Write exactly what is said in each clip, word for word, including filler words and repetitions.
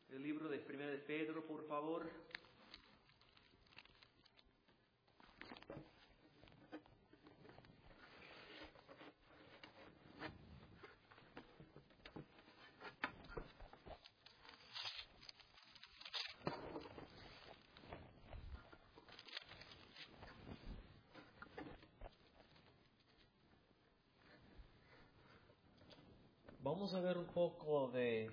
el libro de Primera de Pedro, por favor. Vamos a ver un poco de,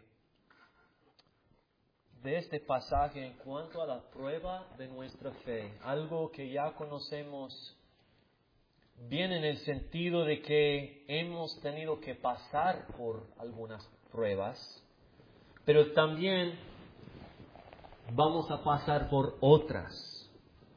de este pasaje en cuanto a la prueba de nuestra fe. Algo que ya conocemos bien en el sentido de que hemos tenido que pasar por algunas pruebas, pero también vamos a pasar por otras,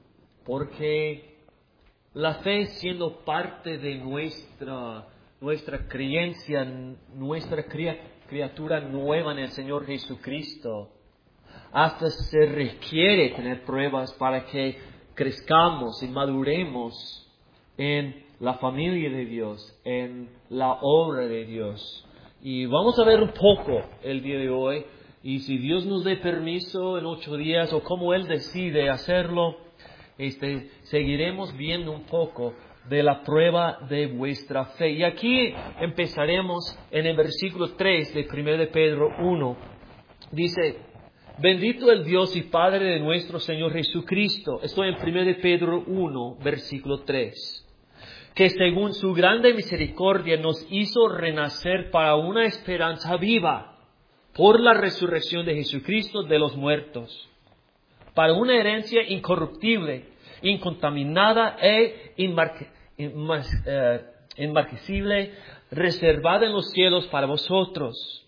porque la fe, siendo parte de nuestra, nuestra creencia, nuestra criatura nueva en el Señor Jesucristo, hasta se requiere tener pruebas para que crezcamos y maduremos en la familia de Dios, en la obra de Dios. Y vamos a ver un poco el día de hoy, y si Dios nos dé permiso en ocho días o como Él decide hacerlo, este, seguiremos viendo un poco de la prueba de vuestra fe. Y aquí empezaremos en el versículo tres de Primera de Pedro uno. Dice: bendito el Dios y Padre de nuestro Señor Jesucristo. Estoy en Primera de Pedro uno, versículo tres. Que según su grande misericordia nos hizo renacer para una esperanza viva por la resurrección de Jesucristo de los muertos, para una herencia incorruptible, incontaminada e inmarque, inmar, eh, inmarcesible, reservada en los cielos para vosotros,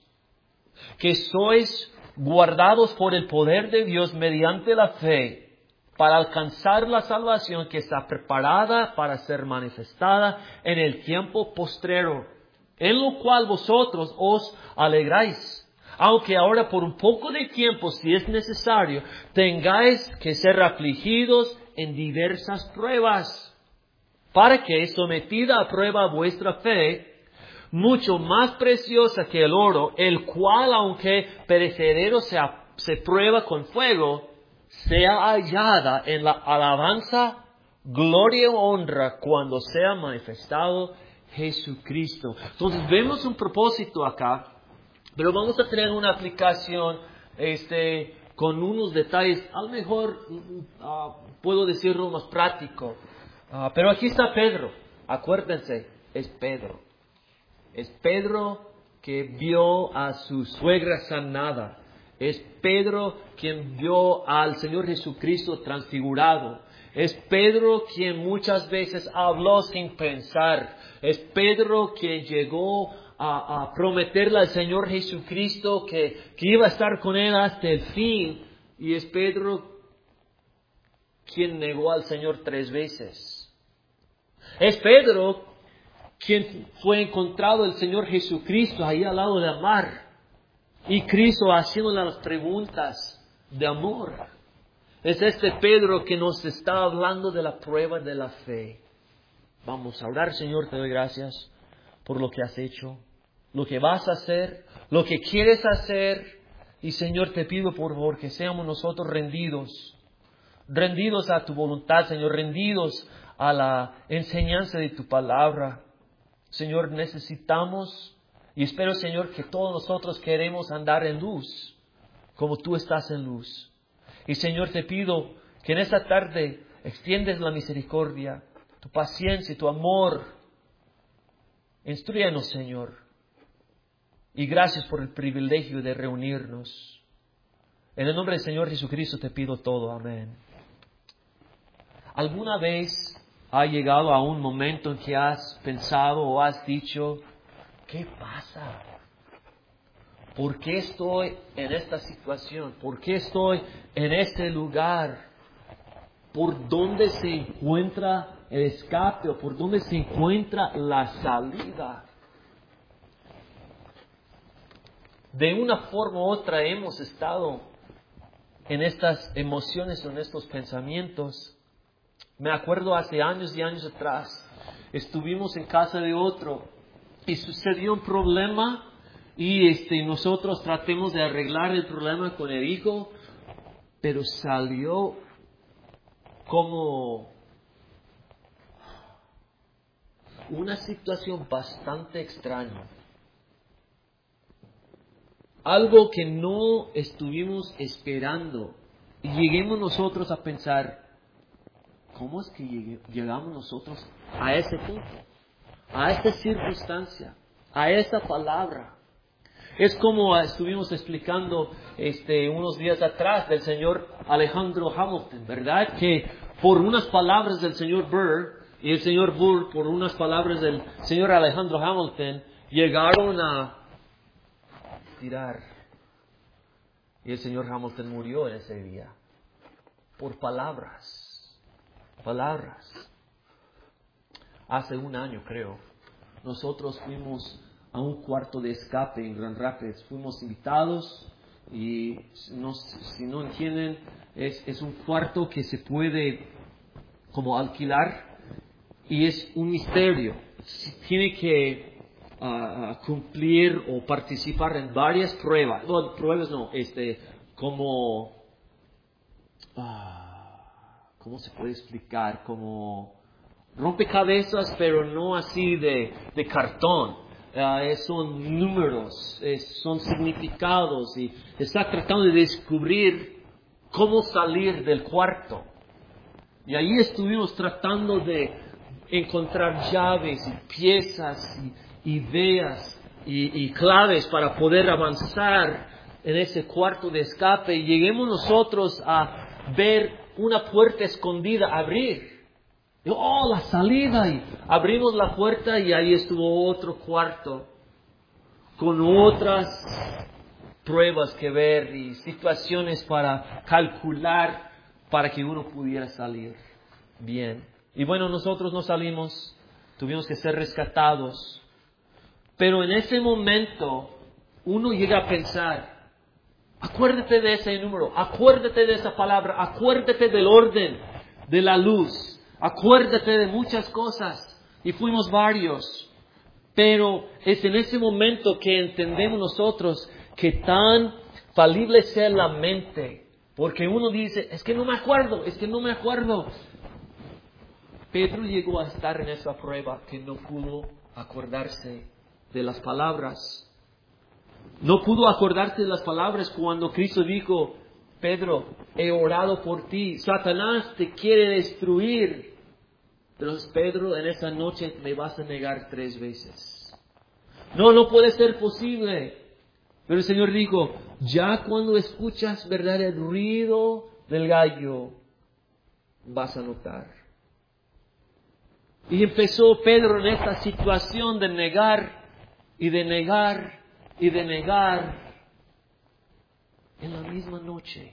que sois guardados por el poder de Dios mediante la fe, para alcanzar la salvación que está preparada para ser manifestada en el tiempo postrero, en lo cual vosotros os alegráis, aunque ahora por un poco de tiempo, si es necesario, tengáis que ser afligidos en diversas pruebas, para que, sometida a prueba vuestra fe, mucho más preciosa que el oro, el cual, aunque perecedero sea, se prueba con fuego, sea hallada en la alabanza, gloria y honra cuando sea manifestado Jesucristo. Entonces vemos un propósito acá, pero vamos a tener una aplicación este, con unos detalles, a lo mejor uh, puedo decirlo más práctico. Uh, pero aquí está Pedro, acuérdense, es Pedro. Es Pedro que vio a su suegra sanada. Es Pedro quien vio al Señor Jesucristo transfigurado. Es Pedro quien muchas veces habló sin pensar. Es Pedro quien llegó a, a prometerle al Señor Jesucristo que, que iba a estar con él hasta el fin. Y es Pedro quien negó al Señor tres veces. Es Pedro quien fue encontrado el Señor Jesucristo ahí al lado del mar. Y Cristo haciéndole las preguntas de amor. Es este Pedro que nos está hablando de la prueba de la fe. Vamos a orar. Señor, te doy gracias por lo que has hecho, lo que vas a hacer, lo que quieres hacer. Y Señor, te pido por favor que seamos nosotros rendidos, rendidos a tu voluntad, Señor, rendidos a la enseñanza de tu palabra. Señor, necesitamos, y espero, Señor, que todos nosotros queremos andar en luz, como tú estás en luz. Y Señor, te pido que en esta tarde extiendes la misericordia, tu paciencia y tu amor. Instrúyanos, Señor. Y gracias por el privilegio de reunirnos. En el nombre del Señor Jesucristo te pido todo. Amén. ¿Alguna vez ha llegado a un momento en que has pensado o has dicho: ¿qué pasa? ¿Por qué estoy en esta situación? ¿Por qué estoy en este lugar? ¿Por dónde se encuentra el escape o por dónde se encuentra la salida? De una forma u otra hemos estado en estas emociones o en estos pensamientos. Me acuerdo hace años y años atrás, estuvimos en casa de otro y sucedió un problema y este, nosotros tratemos de arreglar el problema con el hijo, pero salió como una situación bastante extraña. Algo que no estuvimos esperando. Y lleguemos nosotros a pensar, ¿cómo es que llegue, llegamos nosotros a ese punto? A esta circunstancia, a esa palabra. Es como estuvimos explicando este, unos días atrás del señor Alejandro Hamilton, ¿verdad? Que por unas palabras del señor Burr y el señor Burr, por unas palabras del señor Alejandro Hamilton, llegaron a tirar. Y el señor Hamilton murió en ese día. Por palabras. Palabras. Hace un año, creo, nosotros fuimos a un cuarto de escape en Grand Rapids. Fuimos invitados y no, si no entienden, es, es un cuarto que se puede como alquilar y es un misterio. Tiene que uh, cumplir o participar en varias pruebas. No, pruebas no, este, como, uh, ¿cómo se puede explicar? Como rompecabezas, pero no así de, de cartón. Uh, son números, es, son significados y está tratando de descubrir cómo salir del cuarto. Y ahí estuvimos tratando de encontrar llaves y piezas y ideas y, y claves para poder avanzar en ese cuarto de escape. Y lleguemos nosotros a ver una puerta escondida abrir. Y, oh, la salida. Y abrimos la puerta y ahí estuvo otro cuarto con otras pruebas que ver y situaciones para calcular para que uno pudiera salir bien. Y bueno, nosotros no salimos, tuvimos que ser rescatados. Pero en ese momento uno llega a pensar, acuérdate de ese número, acuérdate de esa palabra, acuérdate del orden de la luz. Acuérdate de muchas cosas. Y fuimos varios. Pero es en ese momento que entendemos nosotros que tan falible sea la mente. Porque uno dice, es que no me acuerdo, es que no me acuerdo. Pedro llegó a estar en esa prueba que no pudo acordarse de las palabras. No pudo acordarse de las palabras cuando Cristo dijo, Pedro, he orado por ti. Satanás te quiere destruir. Pero Pedro, en esa noche me vas a negar tres veces. No, no puede ser posible. Pero el Señor dijo, ya cuando escuchas, ¿verdad?, el ruido del gallo, vas a notar. Y empezó Pedro en esta situación de negar y de negar y de negar en la misma noche.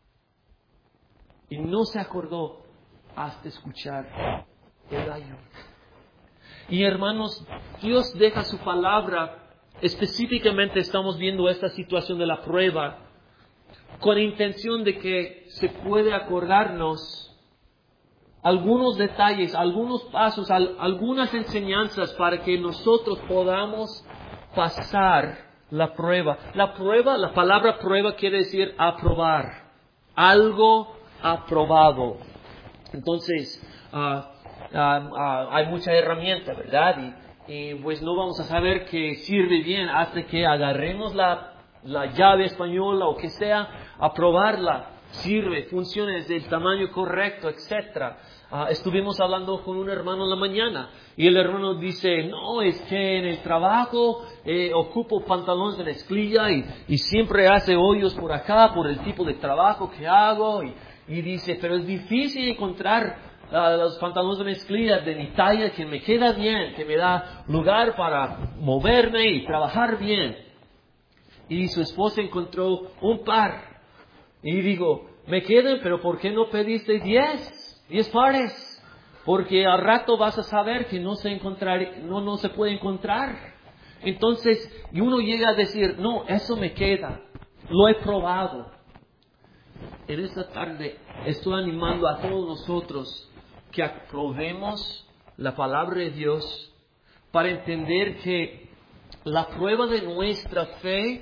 Y no se acordó hasta escuchar el gallo. Y hermanos, Dios deja su palabra. Específicamente estamos viendo esta situación de la prueba con la intención de que se puede acordarnos algunos detalles, algunos pasos, algunas enseñanzas para que nosotros podamos pasar la prueba. La prueba, la palabra prueba quiere decir aprobar. Algo aprobado. Entonces, uh, Uh, uh, hay mucha herramienta, ¿verdad? Y, y pues no vamos a saber que sirve bien hasta que agarremos la, la llave española o que sea, a probarla. Sirve, funciona, es del tamaño correcto, etcétera. Uh, estuvimos hablando con un hermano en la mañana y el hermano dice, no, es que en el trabajo eh, ocupo pantalones de mezclilla y, y siempre hace hoyos por acá por el tipo de trabajo que hago. Y, y dice, pero es difícil encontrar Uh, los pantalones de mezclilla de mi talla que me queda bien, que me da lugar para moverme y trabajar bien. Y su esposa encontró un par. Y digo, me quedan, pero ¿por qué no pediste diez? Diez pares. Porque al rato vas a saber que no se encontrar, no, no se puede encontrar. Entonces, y uno llega a decir, no, eso me queda. Lo he probado. En esta tarde estoy animando a todos nosotros que aprobemos la palabra de Dios para entender que La prueba de nuestra fe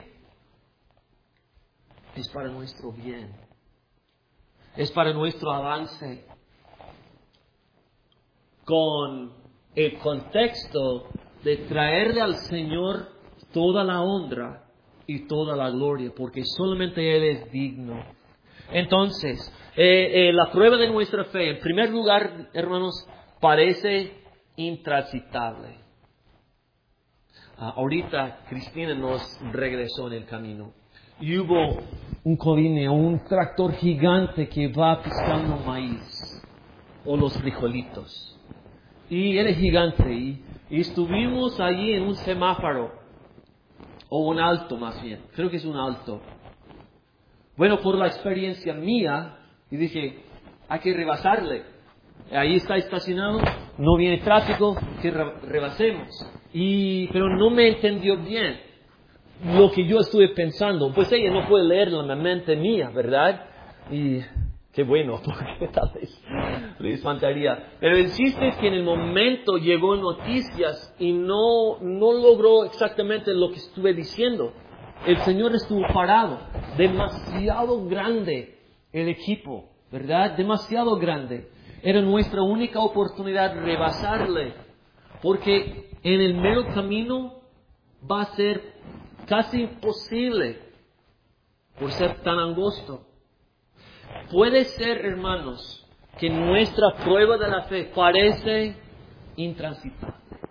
es para nuestro bien. Es para nuestro avance. Con el contexto de traerle al Señor toda la honra y toda la gloria, porque solamente Él es digno. Entonces, eh, eh, la prueba de nuestra fe, en primer lugar, hermanos, parece intransitable. Uh, ahorita Cristina nos regresó en el camino. Y hubo un coline, un tractor gigante que va pisando maíz o los frijolitos. Y era gigante. Y, y estuvimos allí en un semáforo, o un alto más bien. Creo que es un alto. Bueno, por la experiencia mía, y dije, hay que rebasarle. Ahí está estacionado, no viene tráfico, que re- rebasemos. Y, pero no me entendió bien lo que yo estuve pensando. Pues ella no puede leer la mente mía, ¿verdad? Y qué bueno, porque tal vez le espantaría. Pero el chiste es que en el momento llegó noticias y no, no logró exactamente lo que estuve diciendo. El Señor estuvo parado. Demasiado grande el equipo, ¿verdad? Demasiado grande. Era nuestra única oportunidad de rebasarle. Porque en el mero camino va a ser casi imposible por ser tan angosto. Puede ser, hermanos, que nuestra prueba de la fe parece intransitable.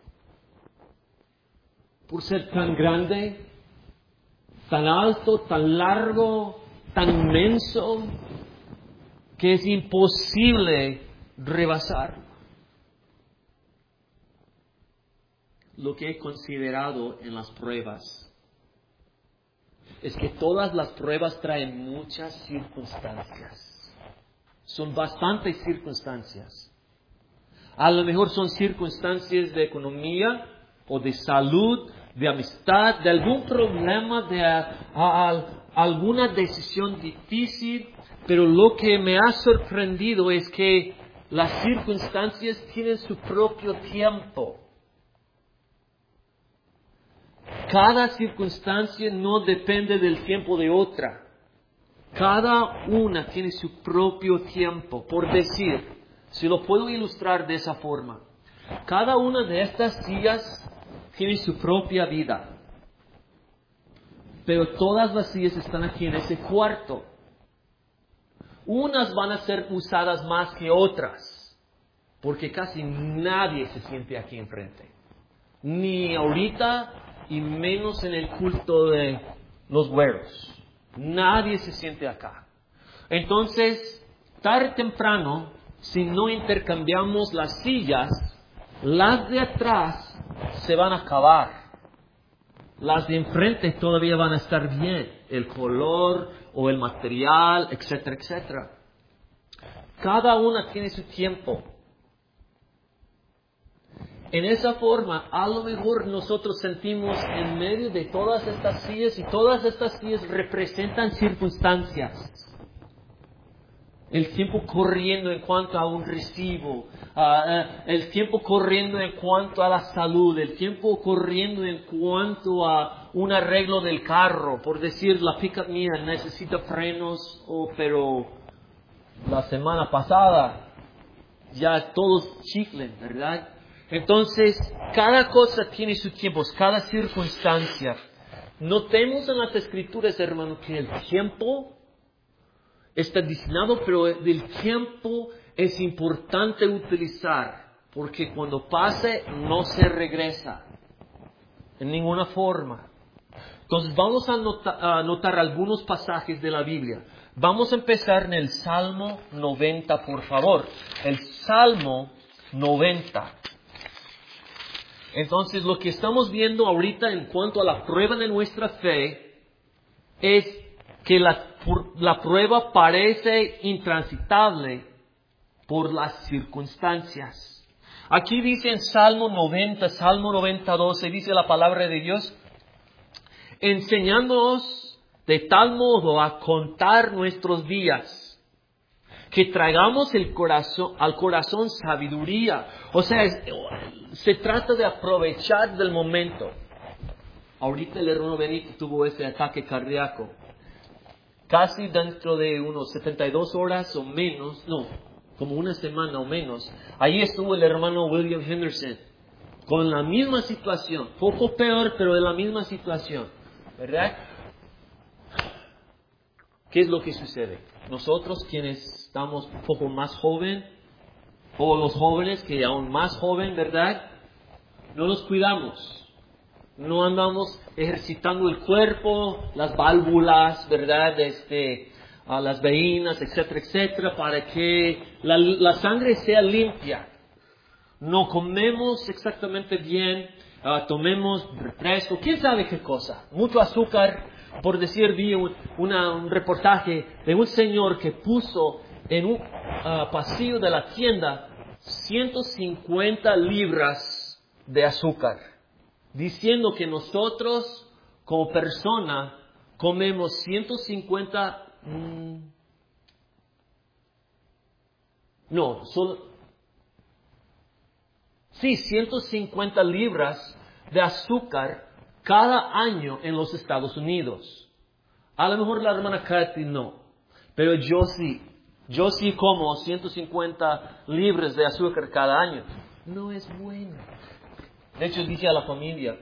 Por ser tan grande, tan alto, tan largo, tan inmenso, que es imposible rebasar. Lo que he considerado en las pruebas es que todas las pruebas traen muchas circunstancias. Son bastantes circunstancias. A lo mejor son circunstancias de economía o de salud, de amistad, de algún problema, de a, a, a, alguna decisión difícil. Pero lo que me ha sorprendido es que las circunstancias tienen su propio tiempo. Cada circunstancia no depende del tiempo de otra. Cada una tiene su propio tiempo. Por decir, si lo puedo ilustrar de esa forma, cada una de estas sillas tiene su propia vida. Pero todas las sillas están aquí en ese cuarto. Unas van a ser usadas más que otras, porque casi nadie se siente aquí enfrente. Ni ahorita, y menos en el culto de los güeros. Nadie se siente acá. Entonces, tarde o temprano, si no intercambiamos las sillas, las de atrás se van a acabar. Las de enfrente todavía van a estar bien. El color o el material, etcétera, etcétera. Cada una tiene su tiempo. En esa forma, a lo mejor nosotros sentimos en medio de todas estas sillas, y todas estas sillas representan circunstancias. El tiempo corriendo en cuanto a un recibo, uh, el tiempo corriendo en cuanto a la salud, el tiempo corriendo en cuanto a un arreglo del carro. Por decir, la pickup mía necesita frenos, oh, pero la semana pasada ya todos chiflen, ¿verdad? Entonces, cada cosa tiene su tiempo, cada circunstancia. Notemos en las Escrituras, hermano, que el tiempo está diseñado, pero el tiempo es importante utilizar, porque cuando pase no se regresa en ninguna forma. Entonces, vamos a notar, a notar algunos pasajes de la Biblia. Vamos a empezar en el Salmo noventa, por favor. El Salmo noventa. Entonces, lo que estamos viendo ahorita en cuanto a la prueba de nuestra fe es que la, la prueba parece intransitable por las circunstancias. Aquí dice en Salmo noventa, Salmo noventa, doce, dice la palabra de Dios, enseñándonos de tal modo a contar nuestros días, que traigamos el corazón, al corazón sabiduría. O sea, es, se trata de aprovechar del momento. Ahorita el hermano Benito tuvo ese ataque cardíaco. Casi dentro de unos setenta y dos horas o menos, no, como una semana o menos, ahí estuvo el hermano William Henderson, con la misma situación, poco peor, pero de la misma situación, ¿verdad? ¿Qué es lo que sucede? Nosotros, quienes estamos un poco más joven, o los jóvenes que aún más joven, ¿verdad? No nos cuidamos. No andamos ejercitando el cuerpo, las válvulas, ¿verdad? Este, a las venas, etcétera, etcétera, para que la, la sangre sea limpia. No comemos exactamente bien, uh, tomemos refresco, quién sabe qué cosa. Mucho azúcar. Por decir, vi un, una, un reportaje de un señor que puso en un uh, pasillo de la tienda ciento cincuenta libras de azúcar, diciendo que nosotros como persona comemos ciento cincuenta, mmm, no, solo, sí, ciento cincuenta libras de azúcar cada año en los Estados Unidos. A lo mejor la hermana Kathy no, pero yo sí. Yo sí como ciento cincuenta libras de azúcar cada año. No es bueno. De hecho, dije a la familia,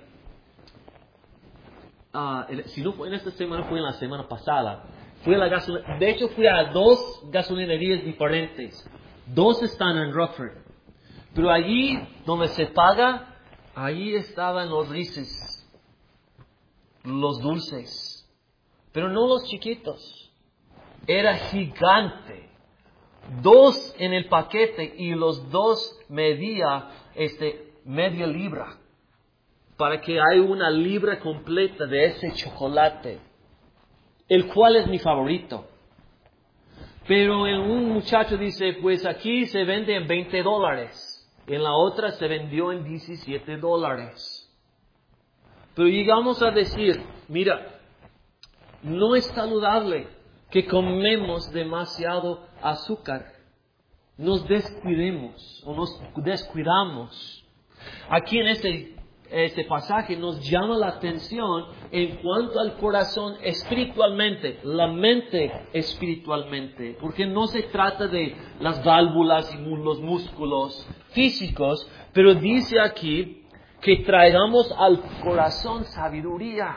uh, si no fue en esta semana, fue en la semana pasada. Fui a la gasolina, de hecho, fui a dos gasolinerías diferentes. Dos están en Rockford. Pero allí donde se paga, allí estaban los Reese's, los dulces, pero no los chiquitos. Era gigante. Dos en el paquete y los dos medía este, media libra. Para que haya una libra completa de ese chocolate, el cual es mi favorito. Pero un muchacho dice, pues aquí se vende en veinte dólares. En la otra se vendió en diecisiete dólares. Pero llegamos a decir, mira, no es saludable que comemos demasiado azúcar. Nos descuidemos o nos descuidamos. Aquí en este, este pasaje nos llama la atención en cuanto al corazón espiritualmente, la mente espiritualmente. Porque no se trata de las válvulas y los músculos físicos, pero dice aquí que traigamos al corazón sabiduría.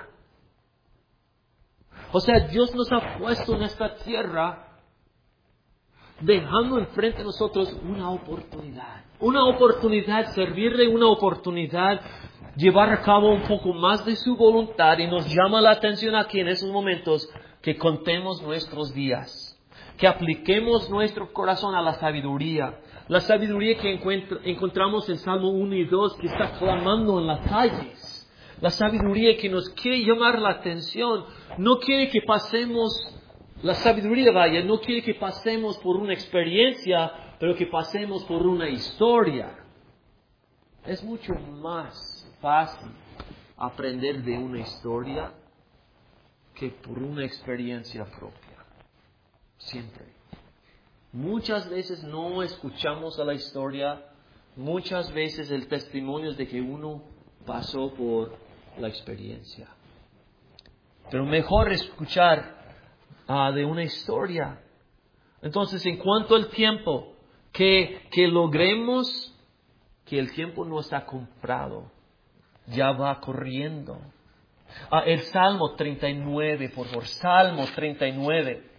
O sea, Dios nos ha puesto en esta tierra, dejando enfrente de nosotros una oportunidad. Una oportunidad, servirle una oportunidad, llevar a cabo un poco más de su voluntad. Y nos llama la atención aquí en esos momentos que contemos nuestros días, que apliquemos nuestro corazón a la sabiduría. La sabiduría que encontramos en Salmo uno y dos, que está clamando en las calles. La sabiduría que nos quiere llamar la atención. No quiere que pasemos, la sabiduría vaya, no quiere que pasemos por una experiencia, pero que pasemos por una historia. Es mucho más fácil aprender de una historia que por una experiencia propia. Siempre. Muchas veces no escuchamos a la historia, muchas veces el testimonio es de que uno pasó por la experiencia. Pero mejor escuchar uh, de una historia. Entonces, en cuanto al tiempo, que, que logremos que el tiempo no está comprado, ya va corriendo. Uh, el Salmo treinta y nueve, por favor, Salmo treinta y nueve.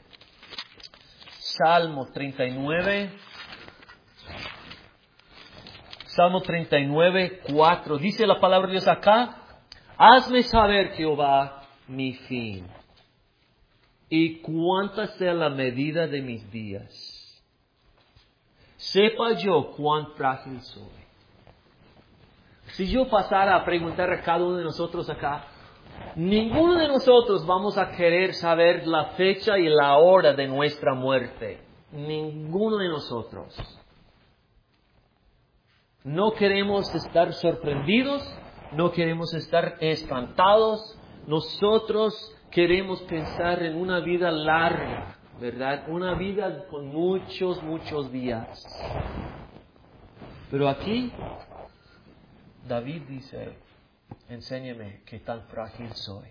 Salmo treinta y nueve, Salmo treinta y nueve, cuatro. Dice la palabra de Dios acá, hazme saber, Jehová, mi fin, y cuánta sea la medida de mis días. Sepa yo cuán frágil soy. Si yo pasara a preguntar a cada uno de nosotros acá, ninguno de nosotros vamos a querer saber la fecha y la hora de nuestra muerte. Ninguno de nosotros. No queremos estar sorprendidos, no queremos estar espantados. Nosotros queremos pensar en una vida larga, ¿verdad? Una vida con muchos, muchos días. Pero aquí, David dice, enséñame qué tan frágil soy.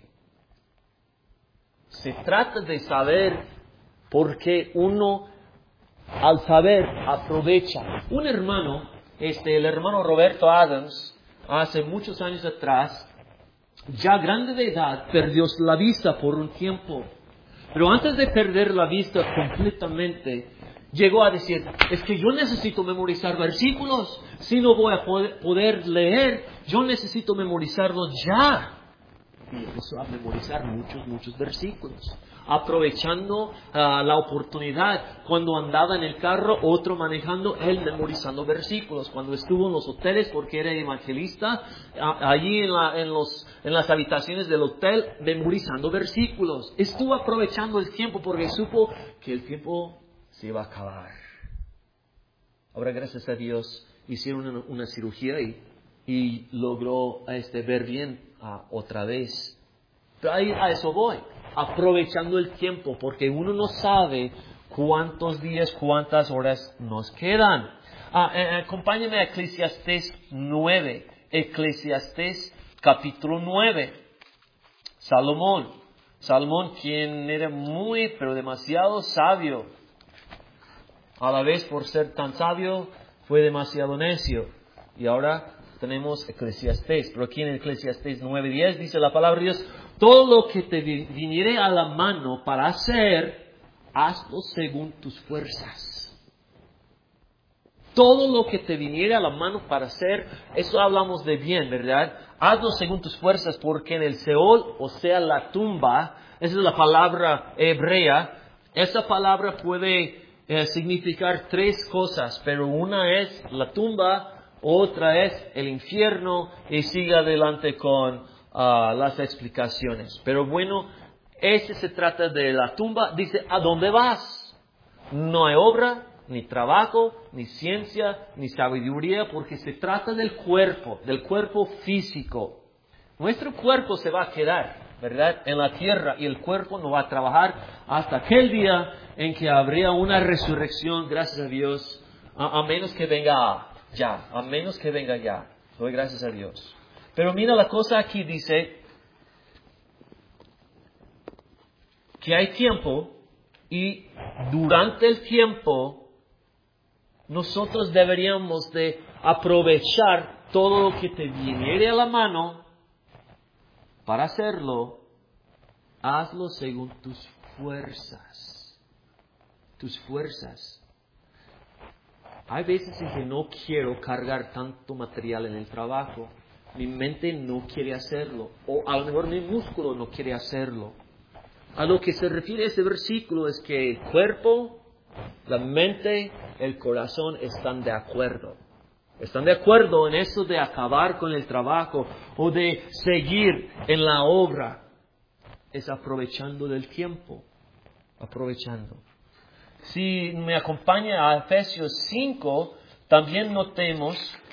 Se trata de saber por qué uno, al saber, aprovecha. Un hermano, este, el hermano Roberto Adams, hace muchos años atrás, ya grande de edad, perdió la vista por un tiempo. Pero antes de perder la vista completamente, llegó a decir, es que yo necesito memorizar versículos. Si no voy a poder, poder leer, yo necesito memorizarlos ya. Y empezó a memorizar muchos, muchos versículos. Aprovechando uh, la oportunidad. Cuando andaba en el carro, otro manejando, él memorizando versículos. Cuando estuvo en los hoteles, porque era evangelista, a, allí en, la, en, los, en las habitaciones del hotel, memorizando versículos. Estuvo aprovechando el tiempo porque supo que el tiempo se iba a acabar. Ahora, gracias a Dios, hicieron una, una cirugía y, y logró este, ver bien uh, otra vez. Pero ahí a eso voy. Aprovechando el tiempo, porque uno no sabe cuántos días, cuántas horas nos quedan. Ah, eh, acompáñame a Eclesiastés nueve. Eclesiastés capítulo nueve. Salomón. Salomón, quien era muy, pero demasiado sabio. A la vez, por ser tan sabio, fue demasiado necio. Y ahora tenemos Eclesiastés. Pero aquí en Eclesiastés nueve diez dice la palabra de Dios: todo lo que te viniere a la mano para hacer, hazlo según tus fuerzas. Todo lo que te viniere a la mano para hacer, eso hablamos de bien, ¿verdad? Hazlo según tus fuerzas, porque en el Seol, o sea, la tumba, esa es la palabra hebrea, esa palabra puede eh, significar tres cosas, pero una es la tumba, otra es el infierno, y sigue adelante con Uh, las explicaciones. Pero bueno, ese se trata de la tumba. Dice, ¿a dónde vas? No hay obra, ni trabajo, ni ciencia, ni sabiduría, porque se trata del cuerpo, del cuerpo físico. Nuestro cuerpo se va a quedar, ¿verdad?, en la tierra, y el cuerpo no va a trabajar hasta aquel día en que habría una resurrección, gracias a Dios, a, a menos que venga ya, a menos que venga ya. Doy gracias a Dios. Pero mira, la cosa aquí dice que hay tiempo, y durante el tiempo nosotros deberíamos de aprovechar todo lo que te viniere a la mano. Para hacerlo, hazlo según tus fuerzas. Tus fuerzas. Hay veces en que no quiero cargar tanto material en el trabajo. Mi mente no quiere hacerlo. O a lo mejor mi músculo no quiere hacerlo. A lo que se refiere ese versículo es que el cuerpo, la mente, el corazón están de acuerdo. Están de acuerdo en eso de acabar con el trabajo o de seguir en la obra. Es aprovechando del tiempo. Aprovechando. Si me acompaña a Efesios cinco, también notemos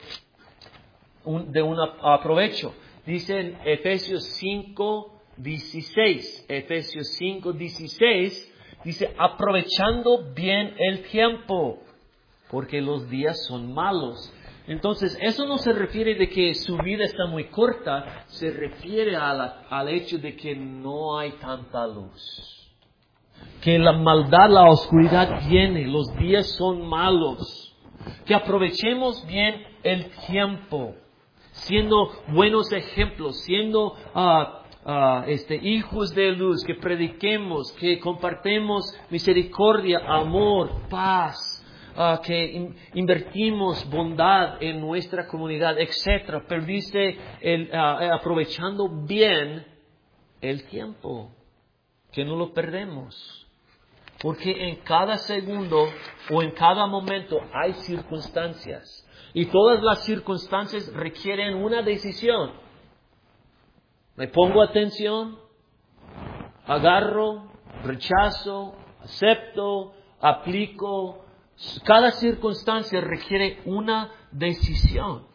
Un, de un aprovecho. Dice en Efesios cinco dieciséis. Efesios cinco dieciséis dice, aprovechando bien el tiempo, porque los días son malos. Entonces, eso no se refiere de que su vida está muy corta, se refiere a la, al hecho de que no hay tanta luz. Que la maldad, la oscuridad viene, los días son malos. Que aprovechemos bien el tiempo. Siendo buenos ejemplos, siendo uh, uh, este, hijos de luz, que prediquemos, que compartemos misericordia, amor, paz, uh, que in, invertimos bondad en nuestra comunidad, etcétera. Pero dice, el, uh, aprovechando bien el tiempo, que no lo perdemos. Porque en cada segundo o en cada momento hay circunstancias. Y todas las circunstancias requieren una decisión. ¿Me pongo atención? ¿Agarro? ¿Rechazo? ¿Acepto? ¿Aplico? Cada circunstancia requiere una decisión.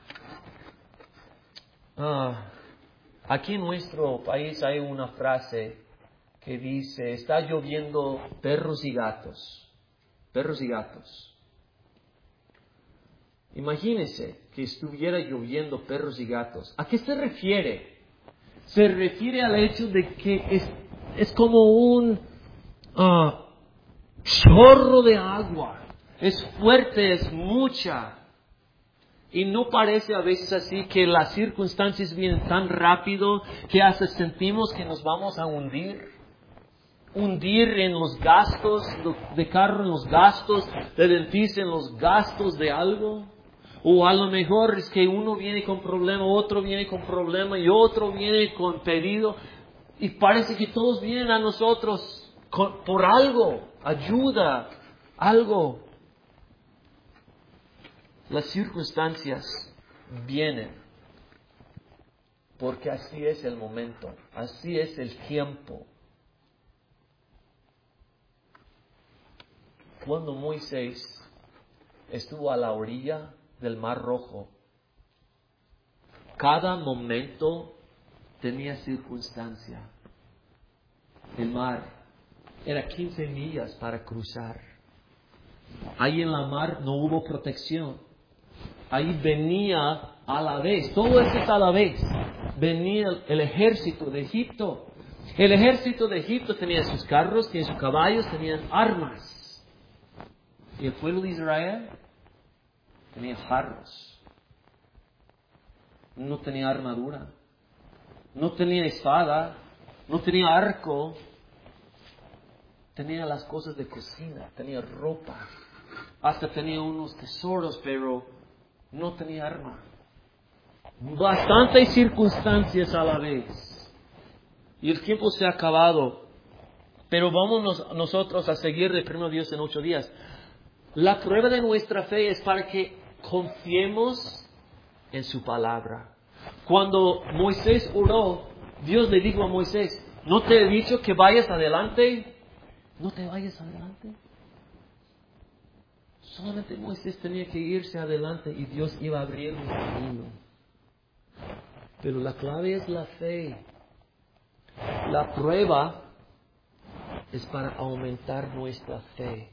Ah, aquí en nuestro país hay una frase que dice, está lloviendo perros y gatos. Perros y gatos. Imagínense que estuviera lloviendo perros y gatos. ¿A qué se refiere? Se refiere al hecho de que es, es como un uh, chorro de agua. Es fuerte, es mucha. Y no parece a veces así que las circunstancias vienen tan rápido que hasta sentimos que nos vamos a hundir. Hundir en los gastos de carro, en los gastos de dentista, en los gastos de algo. O a lo mejor es que uno viene con problema, otro viene con problema y otro viene con pedido. Y parece que todos vienen a nosotros con, por algo, ayuda, algo. Las circunstancias vienen porque así es el momento, así es el tiempo. Cuando Moisés estuvo a la orilla del Mar Rojo, cada momento tenía circunstancia. El mar era quince millas para cruzar. Ahí en la mar no hubo protección. Ahí venía a la vez, todo esto es a la vez, venía el ejército de Egipto. El ejército de Egipto tenía sus carros, tenía sus caballos, tenían armas. Y el pueblo de Israel tenía jarros. No tenía armadura. No tenía espada. No tenía arco. Tenía las cosas de cocina. Tenía ropa. Hasta tenía unos tesoros, pero no tenía arma. Bastantes circunstancias a la vez. Y el tiempo se ha acabado. Pero vamos nosotros a seguir de primero Dios en ocho días. La prueba de nuestra fe es para que confiemos en su palabra. Cuando Moisés oró, Dios le dijo a Moisés, ¿no te he dicho que vayas adelante? No te vayas adelante. Solamente Moisés tenía que irse adelante y Dios iba a abrir un camino. Pero la clave es la fe. La prueba es para aumentar nuestra fe.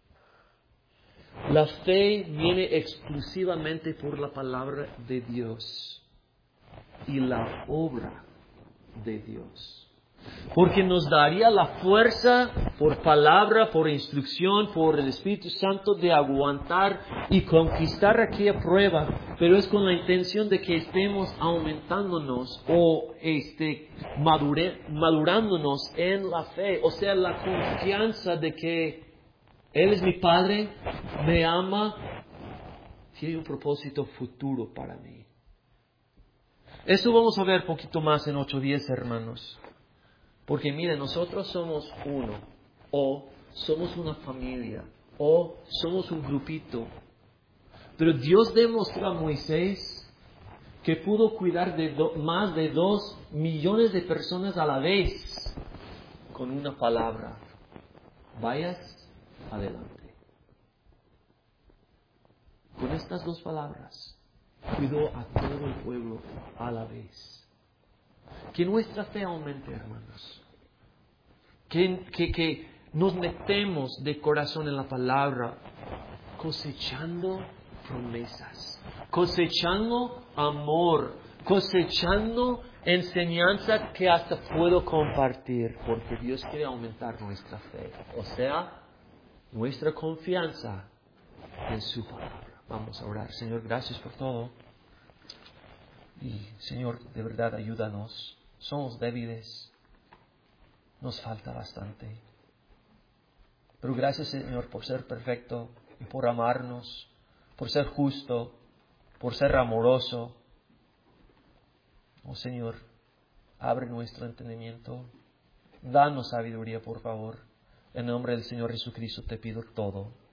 La fe viene exclusivamente por la palabra de Dios y la obra de Dios. Porque nos daría la fuerza por palabra, por instrucción, por el Espíritu Santo de aguantar y conquistar aquella prueba, pero es con la intención de que estemos aumentándonos o este, madure, madurándonos en la fe, o sea, la confianza de que Él es mi Padre, me ama, tiene un propósito futuro para mí. Eso vamos a ver un poquito más en ocho días, hermanos. Porque miren, nosotros somos uno, o somos una familia, o somos un grupito. Pero Dios demostró a Moisés que pudo cuidar de do, más de dos millones de personas a la vez con una palabra. Vayas adelante. Con estas dos palabras, cuidó a todo el pueblo a la vez. Que nuestra fe aumente, hermanos. Que, que, que nos metemos de corazón en la palabra, cosechando promesas, cosechando amor, cosechando enseñanza que hasta puedo compartir, porque Dios quiere aumentar nuestra fe. O sea, nuestra confianza en su palabra. Vamos a orar. Señor, gracias por todo. Y Señor, de verdad ayúdanos. Somos débiles. Nos falta bastante. Pero gracias, Señor, por ser perfecto y por amarnos, por ser justo, por ser amoroso. Oh Señor, abre nuestro entendimiento. Danos sabiduría, por favor. En nombre del Señor Jesucristo te pido todo.